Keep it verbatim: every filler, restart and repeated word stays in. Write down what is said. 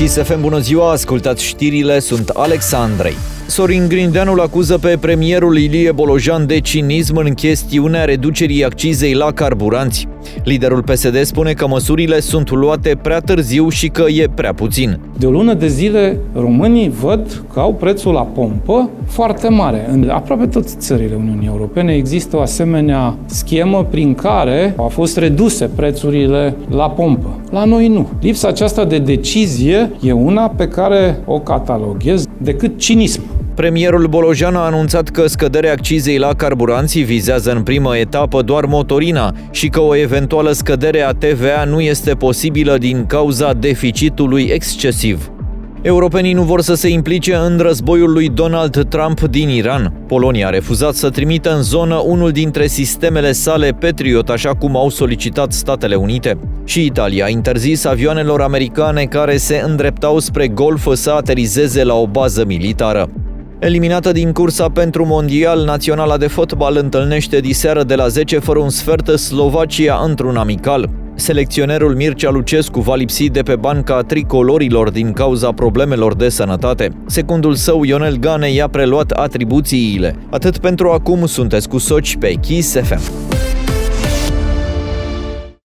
Kiss F M, bună ziua, ascultați știrile, sunt Alex Andrei. Sorin Grindeanu îl acuză pe premierul Ilie Bolojan de cinism în chestiunea reducerii accizei la carburanți. Liderul P S D spune că măsurile sunt luate prea târziu și că e prea puțin. De o lună de zile, românii văd că au prețul la pompă foarte mare. În aproape toate țările Uniunii Europene există o asemenea schemă prin care au fost reduse prețurile la pompă. La noi nu. Lipsa aceasta de decizie e una pe care o cataloghez decât cinism. Premierul Bolojan a anunțat că scăderea accizei la carburanți vizează în primă etapă doar motorina și că o eventuală scădere a T V A nu este posibilă din cauza deficitului excesiv. Europenii nu vor să se implice în războiul lui Donald Trump din Iran. Polonia a refuzat să trimită în zonă unul dintre sistemele sale Patriot, așa cum au solicitat Statele Unite. Și Italia a interzis avioanelor americane care se îndreptau spre Golf să aterizeze la o bază militară. Eliminată din cursa pentru mondial, naționala de fotbal întâlnește diseară de la zece fără un sfert Slovacia într-un amical. Selecționerul Mircea Lucescu va lipsi de pe banca tricolorilor din cauza problemelor de sănătate. Secundul său, Ionel Ganei, i-a preluat atribuțiile. Atât pentru acum, sunteți cu Soci pe Kiss F M.